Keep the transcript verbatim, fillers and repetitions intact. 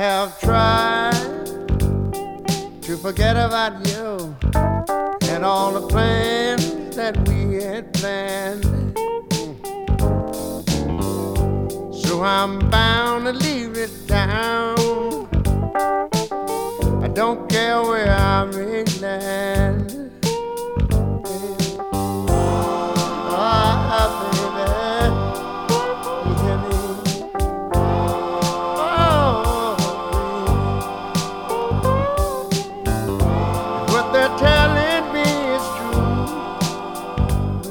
have tried to forget about you and all the plans that we had planned. So I'm bound to leave it down. I don't care where I'm in.